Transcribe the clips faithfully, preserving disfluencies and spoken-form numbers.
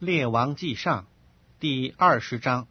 列王纪上第二十章。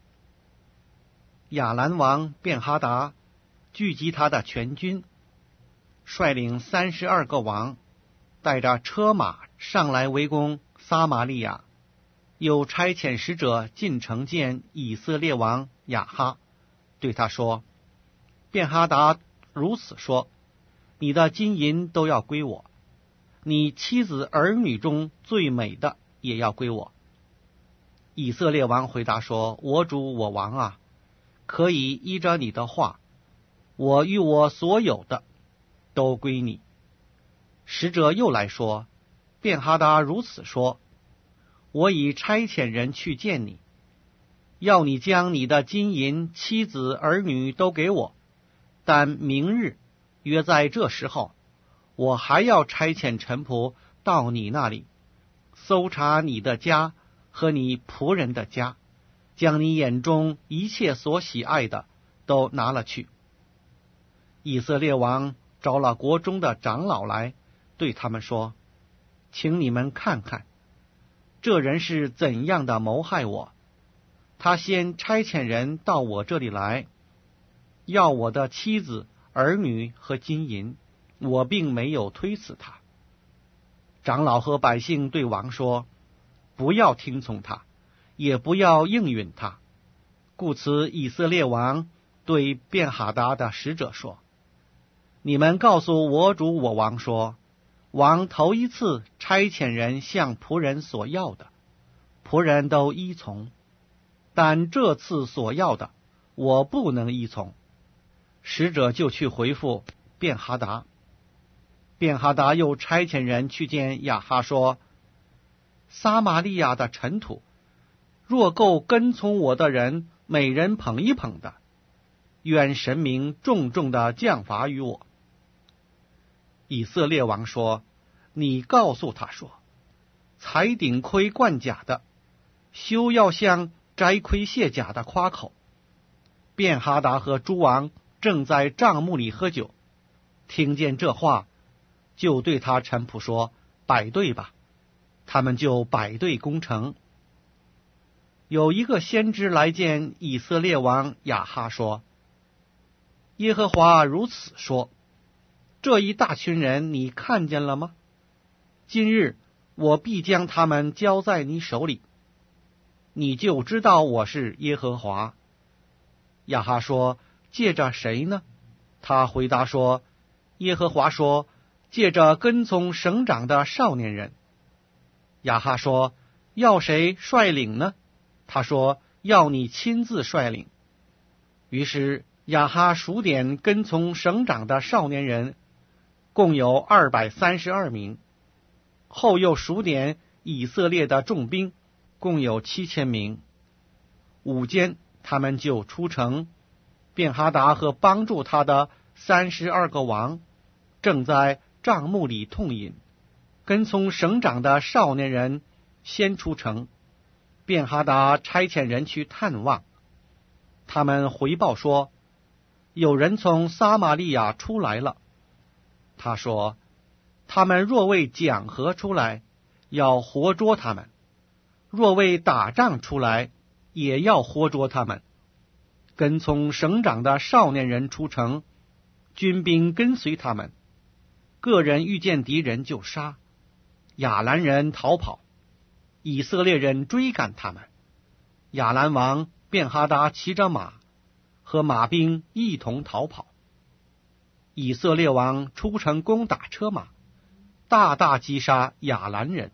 亚兰王便哈达聚集他的全军，率领三十二个王，带着车马上来围攻撒玛利亚，又差遣使者进城见以色列王亚哈，对他说：便哈达如此说，你的金银都要归我，你妻子儿女中最美的也要归我。以色列王回答说：我主我王啊，可以依着你的话，我与我所有的都归你。使者又来说：便哈达如此说，我已差遣人去见你，要你将你的金银、妻子、儿女都给我，但明日约在这时候，我还要差遣臣仆到你那里，搜查你的家和你仆人的家，将你眼中一切所喜爱的都拿了去。以色列王招了国中的长老来，对他们说：请你们看看，这人是怎样的谋害我。他先差遣人到我这里来，要我的妻子、儿女和金银，我并没有推辞他。长老和百姓对王说：不要听从他，也不要应允他。故此以色列王对便哈达的使者说：你们告诉我主我王说，王头一次差遣人向仆人所要的，仆人都依从，但这次所要的，我不能依从。使者就去回复便哈达。便哈达又差遣人去见亚哈说：撒玛利亚的尘土，若够跟从我的人每人捧一捧的，愿神明重重的降罚于我。以色列王说：你告诉他说，才顶盔贯甲的，休要向摘盔卸甲的夸口。便哈达和诸王正在帐幕里喝酒，听见这话，就对他臣仆说：摆队吧。他们就摆队攻城。有一个先知来见以色列王亚哈说：耶和华如此说，这一大群人你看见了吗？今日我必将他们交在你手里，你就知道我是耶和华。亚哈说：借着谁呢？他回答说：耶和华说，借着跟从省长的少年人。亚哈说：要谁率领呢？他说：要你亲自率领。于是亚哈数点跟从省长的少年人，共有二百三十二名。后又数点以色列的重兵，共有七千名。午间他们就出城，便哈达和帮助他的三十二个王正在帐幕里痛饮。跟从省长的少年人先出城，便哈达差遣人去探望。他们回报说，有人从撒玛利亚出来了。他说，他们若为讲和出来，要活捉他们；若为打仗出来，也要活捉他们。跟从省长的少年人出城，军兵跟随他们，个人遇见敌人就杀。亚兰人逃跑，以色列人追赶他们。亚兰王便哈达骑着马，和马兵一同逃跑。以色列王出城攻打车马，大大击杀亚兰人。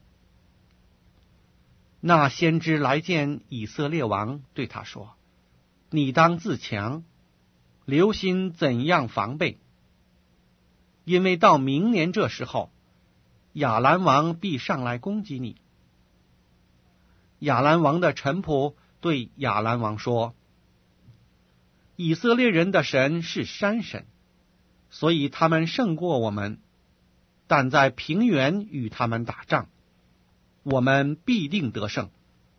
那先知来见以色列王，对他说：你当自强，留心怎样防备，因为到明年这时候，亚兰王必上来攻击你。亚兰王的臣仆对亚兰王说：以色列人的神是山神，所以他们胜过我们，但在平原与他们打仗，我们必定得胜。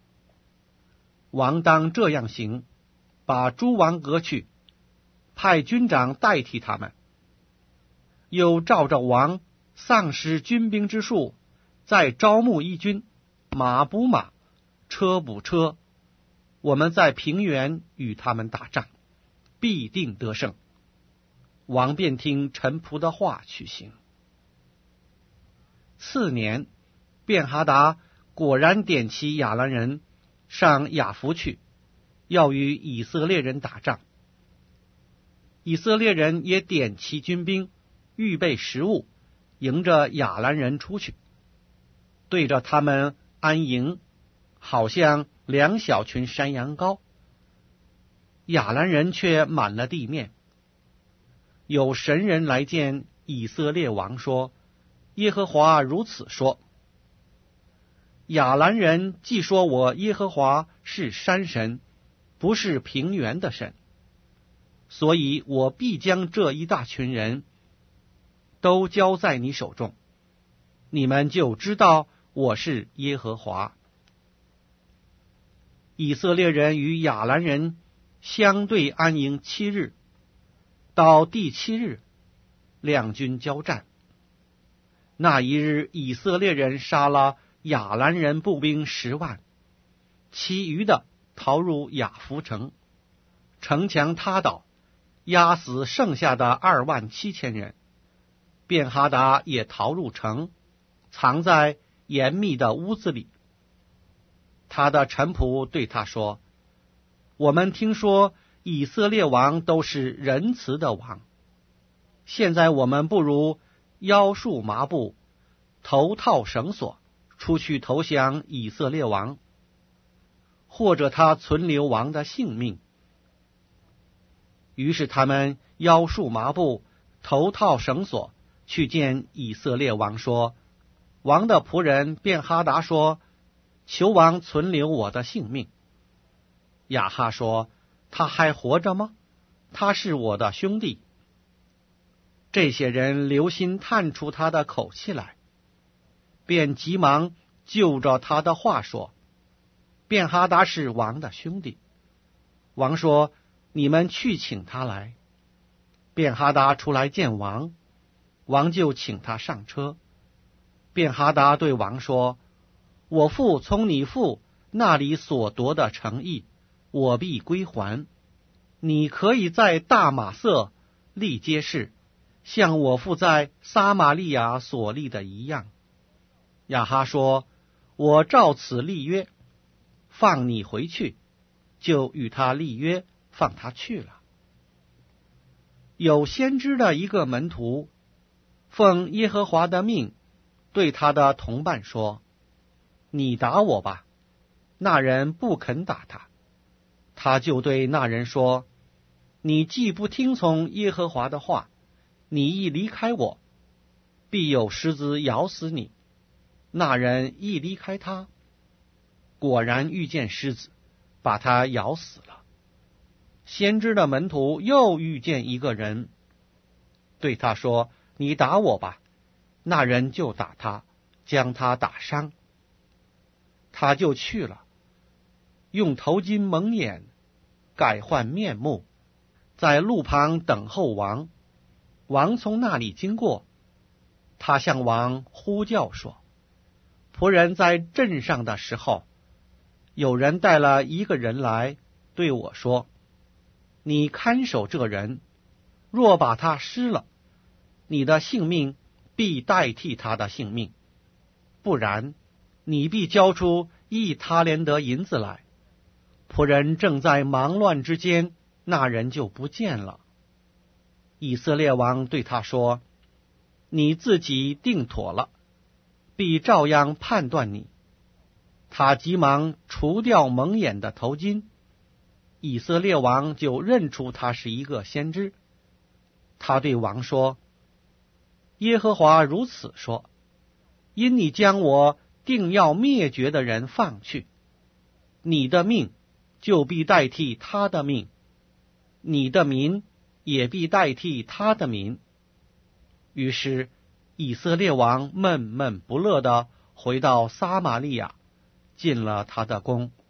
王当这样行，把诸王革去，派军长代替他们，又照着王丧失军兵之数，再招募一军，马补马， 车补车，我们在平原与他们打仗，必定得胜。”王便听臣仆的话去行。次年，便哈达果然点起亚兰人上雅弗去，要与以色列人打仗。以色列人也点齐军兵，预备食物，迎着亚兰人出去，对着他们安营，好像两小群山羊羔。亚兰人却满了地面。有神人来见以色列王说：“耶和华如此说，亚兰人既说我耶和华是山神，不是平原的神，所以我必将这一大群人都交在你手中，你们就知道我是耶和华。”以色列人与亚兰人相对安营七日，到第七日，两军交战。那一日，以色列人杀了亚兰人步兵十万，其余的逃入雅弗城，城墙塌倒，压死剩下的二万七千人。便哈达也逃入城，藏在严密的屋子里。他的臣仆对他说：“我们听说以色列王都是仁慈的王，现在我们不如腰束麻布，头套绳索，出去投降以色列王，或者他存留王的性命。”于是他们腰束麻布，头套绳索，去见以色列王说：“王的仆人便哈达说，求王存留我的性命。”亚哈说：“他还活着吗？他是我的兄弟。”这些人留心探出他的口气来，便急忙就着他的话说：“便哈达是王的兄弟。”王说：“你们去请他来。”便哈达出来见王，王就请他上车。便哈达对王说：“我父从你父那里所夺的诚意，我必归还。你可以在大马色立街市，像我父在撒玛利亚所立的一样。”亚哈说：“我照此立约，放你回去。”就与他立约，放他去了。有先知的一个门徒，奉耶和华的命，对他的同伴说：“你打我吧。”那人不肯打他，他就对那人说：“你既不听从耶和华的话，你一离开我，必有狮子咬死你。”那人一离开他，果然遇见狮子，把他咬死了。先知的门徒又遇见一个人，对他说：“你打我吧。”那人就打他，将他打伤。他就去了，用头巾蒙眼，改换面目，在路旁等候王。王从那里经过，他向王呼叫说：“仆人在镇上的时候，有人带了一个人来，对我说：你看守这人，若把他失了，你的性命必代替他的性命，不然你必交出一他连得银子来。”仆人正在忙乱之间，那人就不见了。以色列王对他说：“你自己定妥了，必照样判断你。”他急忙除掉蒙眼的头巾，以色列王就认出他是一个先知。他对王说：“耶和华如此说，因你将我定要灭绝的人放去，你的命就必代替他的命，你的民也必代替他的民。”于是以色列王闷闷不乐地回到撒玛利亚，进了他的宫。